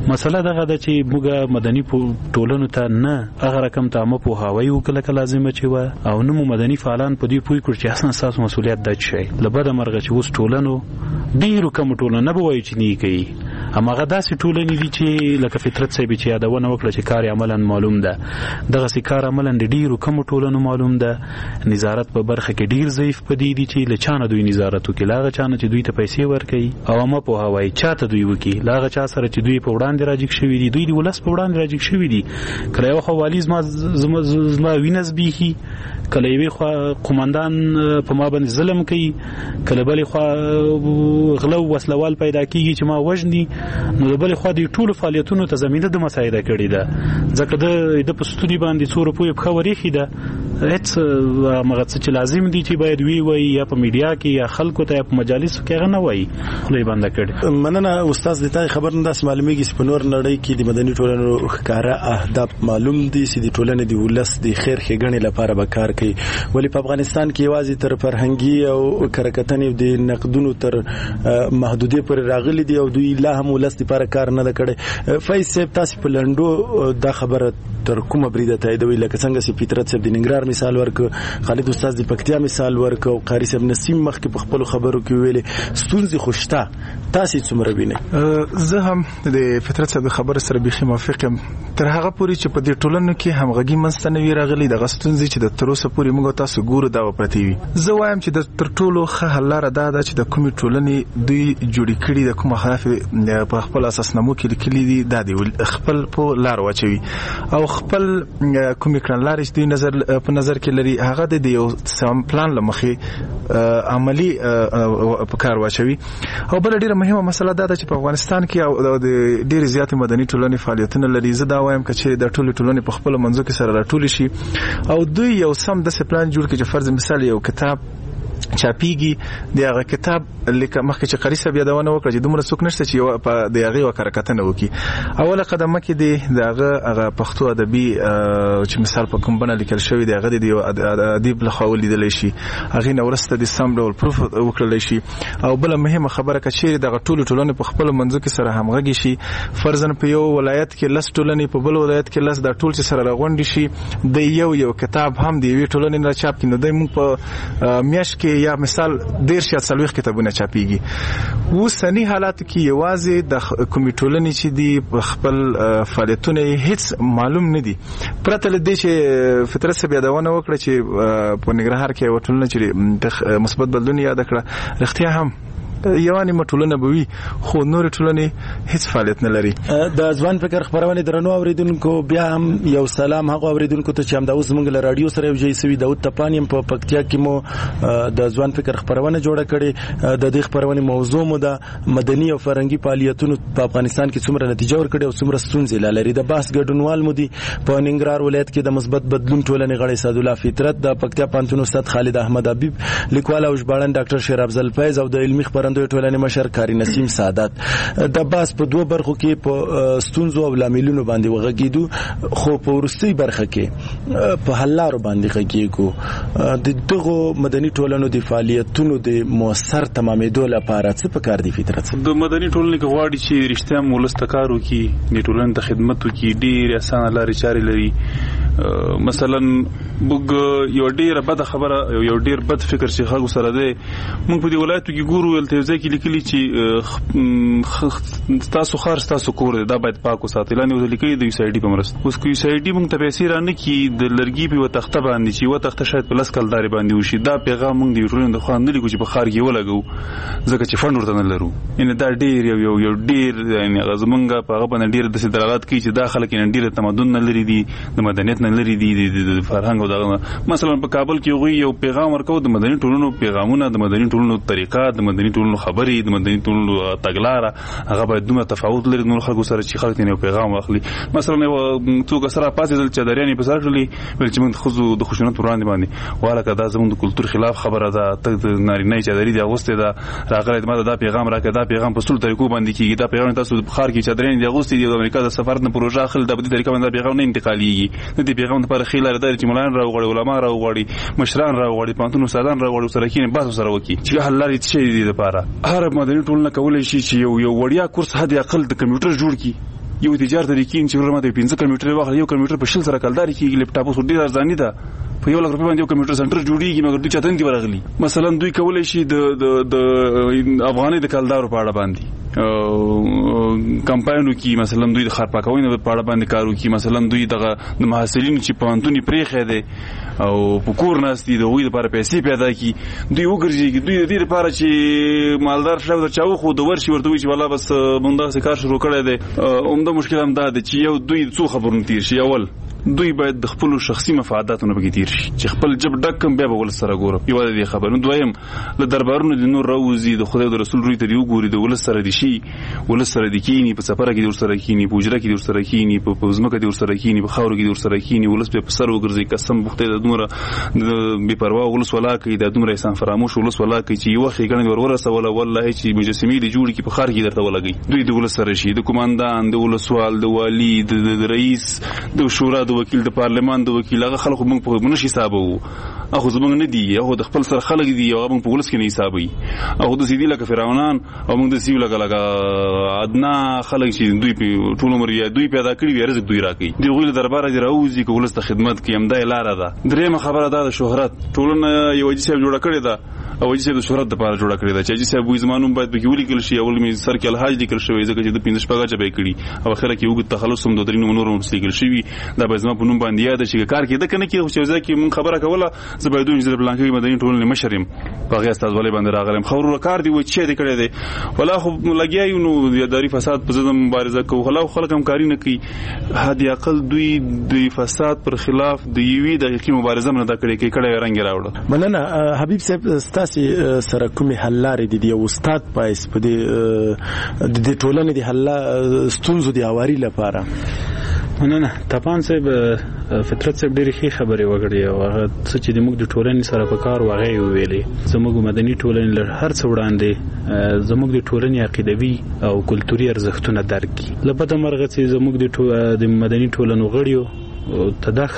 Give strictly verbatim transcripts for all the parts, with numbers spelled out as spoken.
مسله دغه ده چې موږ مدني ټولنو ته نه هغه رقم ته مو په هواوی وکړه کله لازمه چې و او نو مدني فعالان په دې پوي کړ چې اصلا اساس مسولیت د شي لبد مرغه چې اوس ټولنو ډیرو کوم ټولنه نه بوي چې نه کوي اما هغه داسې ټولنې دي چې لکه فطرت صاحب چې یادونه وکړه چې کار عملاً معلوم ده دغه سي کار عملاً ډیرو کوم ټولنو معلوم ده نظارت په برخه کې ډیر ضعیف پدې دي چې لچانه دوی نظارت وکړي لاغه چانه چې دوی ته پیسې ورکړي او ما په هواي چاته دوی وکړي لاغه چا سره چې دوی په وړاندې راځي شوی دي دوی د ولس په وړاندې راځي شوی دي کله یو خوالیز ما زما زما وینس بیخي کله یوې خوا قومندان په ما باندې ظلم کوي کله بلې خوا غلو وسلوال پیدا کیږي چې ما وژني نو بلې خوا د ټولو فعالیتونو ته زمينه د مساعده کړې ده ځکه د د پستوري باندې څو روپیه په خوري خیده هیڅ مغه چې لازم دي چې باید وی وي یا په میډیا کې یا خلکو ته په مجالسو کې غنه وای خلې باندې کړي. مننه استاد د تای خبر نه داس معلومیږي چې په نور نړۍ کې د مدني ټولنو ښکارا اهداف معلوم دي چې د ټولنې د ولس د خیر ښېګڼې لپاره به کار کوي ولی په افغانستان کې یوازې تر فرهنګي او کرکټنې د نقدونو تر محدودیت پر راغلي دي او دوی لا هم ولس لپاره کار نه کړي. فیض صاحب تاسو په لندو دا خبره تر کومه بریده تاییدوي لکه څنګه چې فطرت صاحب د ننګرهار مثال ورک خالد استاد د پکتیا مثال ورک او قاری صاحب نسیم مخکې په خپل خبرو کې ویلې ستونزې خوشته تاسو څومره وینئ؟ زه هم د فطرت صاحب خبره سره بيخي موافق یم تر هغه پورې چې په دې ټولنو کې همغږي منځته نه راغلي د غستونځي چې د تروسه پورې موږ تاسو ګورو دا پرتی وي. زه وایم چې د تر ټولو ښه حل لاره دا ده چې د کومې ټولنې دوی جوړې کړي د کوم خلاف په خپل اساسنامو کې لیکلي دي دا دی خپل په لار واچوي او خپل کومې کړنلارې چې دوی نظر په نظر کې لري هغه د یو سم پلان لمخې عملی په کار واچوي. او بل ډیره مهمه مسله دا ده چې په افغانستان کې او د ډیره زیات مدني ټولنې فعالیتونه لري. زه دا وایم چې د ټولو ټولنې په خپل منځو کې سره راټول شي او دوی یو سم د پلان جوړ کړي چې فرض مثال یو کتاب چاپیږي د هغه کتاب لیکه مخکې چې قاری صاحب یادونه وکړه چې دومره څوک نشته چې په د هغه وکړکتنه وکي. اوله قدمه کې دی د هغه هغه پښتو ادبي چې مثال په کوم بڼه لیکل شوی دی هغه د ادیب له خوا ولیدل شي هغه نو ورسته د سم ډول پروف وکړل شي. او بل مهمه خبره کچېری د ټولو ټولنې په خپل منځو کې سره همغږي شي فرضاً په یو ولایت کې لس ټولنې په بل ولایت کې لس د ټول چې سره راغونډي شي د یو یو کتاب هم دی وی ټولنې نه چاپ کینو د موږ په میاش کې یا مثال ډیر شي څلويخ کتابونه چاپیږي. وسنی حالات کې یوازې د کمیټولنې چې دی خپل فعالیتونه هیڅ معلوم نه دي پرته لدې چې فطرت صاحب یادونه وکړه چې په ننګرهار کې وټولنه چې مثبت بدلون یاد کړه رښتیا هم یوانی مټولنه بوي خو نور ټولنې هیڅ فعالیت نه لري. د ځوان فکر خبرونه درنو اوریدونکو بیا هم یو سلام هغه اوریدونکو ته چې هم د اوس موږ له رادیو سره یو ځای سوي داود تپانیم په پکتیا کې مو د ځوان فکر خبرونه جوړه کړي د دې خبرونه موضوع مو د مدني او فرهنګي فعالیتونو په افغانستان کې څومره نتیجه ورکړي او څومره ستونزې لري. د باس ګډونوال مو دي په ننګرهار ولایت کې د مثبت بدلون ټولنې غړي سعد الله فطرت د پکتیا پانتون استاد خالد احمد حبیب لیکوال او ژباړن ډاکټر شیر افضل فیض او د علمي خبرندوی ټولنې مشر کاری نسیم سعادت. د باس په دوه برخو کې په ستونزو او لاملونو باندې وغږیدو خو په ورستۍ برخه کې په حل لارو باندې غږیږو. د دغه مدني ټولنو د فعالیتونو د موثر تمامېدو لپاره څه پکار دي فطرت؟ د مدني ټولنې کې غواړي چې رښتیا مولستکارو کې د ټولنې د خدمت کې ډېر اسانه لارې چارې لري. مثلا موږ یو ډیر بد خبره یو ډیر بد فکر چې خلکو سره دی موږ په دې ولایتو کې ګورو ولته ځکه کې لیکلي چې تاسو خار تاسو کور دا باید پاک وساتئ لانه د لیکلي د یو سایډي په مرسته اوس کو یو سایډي موږ ته پیسې را نه کی د لرګي په تخته باندې چې و تخته شاید په لسکل داري باندې وشي دا پیغام موږ د ټولنې د خوان نه لیکو چې په خار کې ولګو ځکه چې فند ورته نه لرو ان دا ډیر یو یو یو ډیر یعنی غزمنګ په هغه باندې ډیر د دلالت کوي چې داخله کې ډیر تمدن نه لري دي د مدنیت نه لري دي د فرهنګ او د مثلا په کابل کې یو یو پیغام ورکو د مدني ټولنو پیغامونه د مدني ټولنو طریقات د مدني ټولنو خبرې د مدني ټولنو تګلاره هغه باید دومره تفاوت لري نور خلکو سره چې خلک یې پیغام واخلي مثلا یو څوک سره پاتې دل چې دریانې په سر کړلي ول چې موږ خو د خشونت وړاندې باندې والا کدا زموږ د کلچر خلاف خبره ده ته نارینه چې درې دی اغوسته ده راغله ماده دا پیغام راکړه دا پیغام په ټول طریقو باندې کیږي دا پیغام تاسو په خار کې چې درې دی اغوسته دی د امریکا د سفارت نه پروژه خل د دې طریقه باندې پیغام نه انتقاليږي د دې پیغام لپاره خیلاره د چې مولان راوغړي علما راوغړي مشران راوغړي پانتون استادان راوغړي سره کې باسو سره وکی چې حل لري چې دې لپاره هر مدني ټولنه کولای شي چې یو یو وړیا کورس حد اقل د کمپیوټر جوړ کی یو تجارت طریقې چې ورماته پنځه کمپیوټر واخلي یو کمپیوټر په شل سره کلداري کې لپټاپ اوس ډیر ارزاني ده په یو لک روپۍ باندې یو کمپیوټر سنټر جوړیږي مګر دوی چاته نه ورغلي مثلا دوی کولای شي د د افغاني د کلدارو په اړه باندې کمپاینو کې مثلا دوی د خارپاکوینه په اړه باندې کارو کې مثلا دوی دغه د محصلینو چې په انتونی پریخه ده او په کور ناستي د وې لپاره پیسې پیدا کی دوی وګرځي دوی د دې لپاره چې مالدار شاو د چاو خو د ورشي ورته وي چې والله بس مونږ دا کار شروع کړی دی اومده مشکل هم دا ده چې یو دوی څو خبرونه تیر شي اول دوی باید د خپل شخصي مفاداتونو بګی تیر شي چې خپل جب ډکم بیا به ول سره ګورو یو د دې خبرونو دویم له دربارونو د نور راوزي د خدای او رسول روي ته دی وګوري د ول سره دي شي ول سره دي کینی په سفر کې د سره کینی په اجره کې د سره کینی په پوزمکه د سره کینی په خاور کې د سره کینی ول په سر وګرځي قسم بوخته د دومره بے پروا ول ولا کوي د دومره انسان فراموش ول ولا کوي چې یو خې ګڼ ور ورسه ولا والله چې مجسمې دی جوړ کی په خار کې درته ولګي دوی د ول سره شي د کمانډان د ول سوال د والی د رئیس د شورا د وکیل د پارلمان د وکیل هغه خلکو موږ په منشي حساب وو اخو زمونږ نه دی هغه د خپل سره خلک دی هغه موږ په ولس کې نه حسابي هغه د سیدی لکه فرعونان او موږ د سیو لکه لکه ادنا خلک چې دوی په ټول عمر یا دوی پیدا کړی وي رزق دوی راکړي دی غوښله دربار دی راوځي کو ولس ته خدمت کوي هم د لار ده درېمه خبره ده د شهرت ټولنه یو چې جوړه کړی ده او چې د شهرت لپاره جوړه کړی ده چې چې ابو زمانون باید به ویل کړي شي اول می سر کې الحاج لیکل شوی ځکه چې د پینځه شپږه چبې کړي او اخره کې یو تخلص هم د درینو نور هم لیکل شوی دا به زما په نوم باندې یاد شي کار کې د کنه کې خو ځکه مون خبره کوله زبیدون جزر بلانکی مدني ټولنې مشرم په غیا استاد ولې باندې راغلم خبرو کار دی و چې دې کړی دی ولا خو لګیایو نو یاداری فساد په ضد مبارزه کوي خلا خلک هم کاری نه کوي هدي عقل دوی د فساد پر خلاف د یوې د حقیقي مبارزه نه دا کړی کې کړه رنګ راوړل مننه حبیب صاحب ستاسو سره کومې حل لارې دي یو استاد پایس په دې د دې ټولنې د حل ستونزو د اواري لپاره نه نه تپان صاحب فطرت صاحب ډېرې ښې خبرې وکړې او هغه څه چې زموږ د ټولنې سره په کار و هغه یې وویلې زموږ مدني ټولنې له هر څه وړاندې زموږ د ټولنې عقیدوي او کلتوري ارزښتونه درک کړي له بده مرغه چې زموږ د مدني ټولنو غړیو ته دا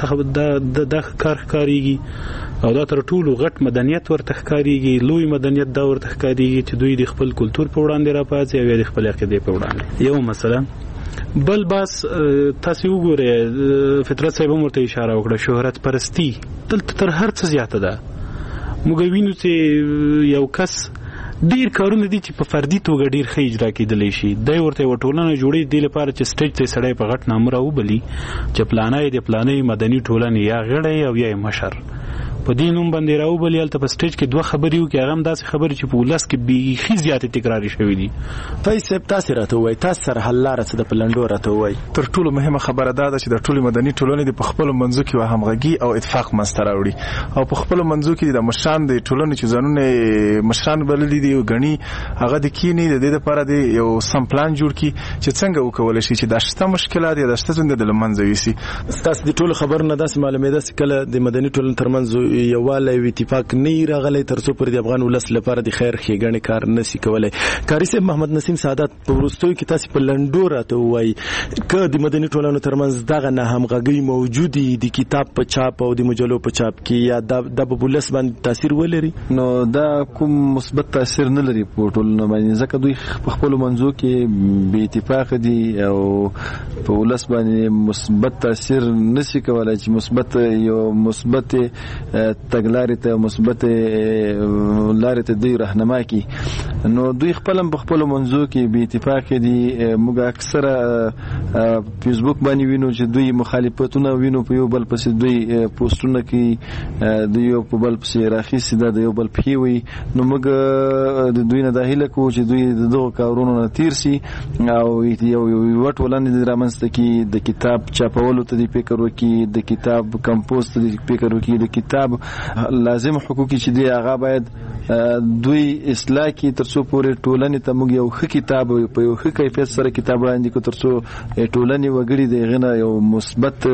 کار ښکارېږي او دا تر ټولو غټ مدنیت ورته ښکارېږي لوی مدنیت دا ورته ښکارېږي چې دوی د خپل کلتور په وړاندې راپاڅي او د خپل عقیدې په وړاندې یو مثلا بل بس تاسو وګورئ فطرت صاحب هم ورته اشاره وکړه شهرت پرستی دلته تر هر څه زیاته ده موږ وینو چې یو کس ډیر کارونه دي چې په فردي توګه ډیر ښه اجرا کېدلی شي دی ورته یو ټولنه جوړي دی لپاره چې سټیج ته سړی په غټ نامه راوبلي چې پلانای د پلانې مدني ټولنې یا غړی او یا مشر په دې نوم باندې راوبلي هلته په سټیج کې دوه خبرې وکړي هغه هم داسې خبرې چې په ولس کې بیخي زیاتې تکراري شوي دي فیض صاحب تاسې راته ووایي تاسو سره حل لاره څه ده په لنډو راته ووایي تر ټولو مهمه خبره دا ده چې د ټولې مدني ټولنې د په خپلو منځو کې همغږي او اتفاق منځته راوړي او په خپلو منځو کې د مشران د ټولنې چې ځانونه مشران بللي دي ګڼي هغه د کینې د دې لپاره د یو سم پلان جوړ کړي چې څنګه وکولی شي چې دا شته مشکلات یا دا شته څنګه د له منځه یوسي ستاسو د ټولو خبرو نه داسې معلومېده چې کله د مدني ټولنې ترمنځ یووالی اتفاق نه راغلی تر څو پر د افغان ولس لپاره د خیر ښېګڼې کار نشي کولای کاری صاحب محمد نسیم سعادت په وروستیو کې تاسو په لنډو راته ووایي که د مدني ټولنو ترمنځ دغه نه همغږۍ موجودې د کتاب په چاپ او د مجلو په چاپ کې یا د په ولس باندې تاثیر ولري نو دا کوم مثبت تاثیر نه لري په ټولنه باندې ځکه دوی په خپل منځو کې بې اتفاق دي او په ولس باندې مثبت تاثیر نشي کولای چې مثبت یو مثبت تګلارې مثبت لارې ته دوی راهنما کی نو دوی خپل په خپل منځو کې بې اتفاق دي موږ اکثره فیسبوک باندې وینو چې دوی مخالفتونه وینو په یو بل پسې دوی پوسټونه کوي دوی یو په بل پسې راخیسي دا د یو بل پښې وي نو موږ د دوی نه دا هیله کوو چې دوی دغه کارونو نه تیر سي او یو یو ټولنه د رامنځته کې د کتاب چاپولو ته د فکر وکړي د کتاب کمپوز ته د فکر وکړي د کتاب لازم حقوقي چې دی هغه باید دوی اصلاح کی ترڅو پورې ټولنې ته موږ یو ښه کتاب په یو ښه کیفیت سره کتاب وړاندې کو ترڅو ټولنې وګړي د غنه یو مثبت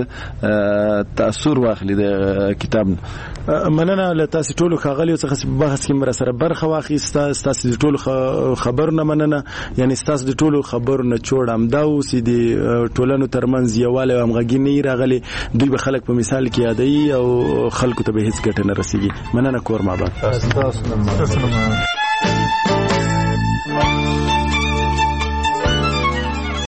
تاثیر واخلي د کتاب مننه له تاسو ټولو خاغلیو څخه بحث کې مر سره برخه واخیسته تاسو د ټولو خبرونه مننه یعنی تاسو د ټولو خبرونه چوړم دا اوس د ټولنو ترمنځ یواله او همغږي نه راغلي دوی به خلک په مثال کې یادوي او خلکو ته به هیڅ ګټه نه رسیږي مننه کور ما بعد تاسو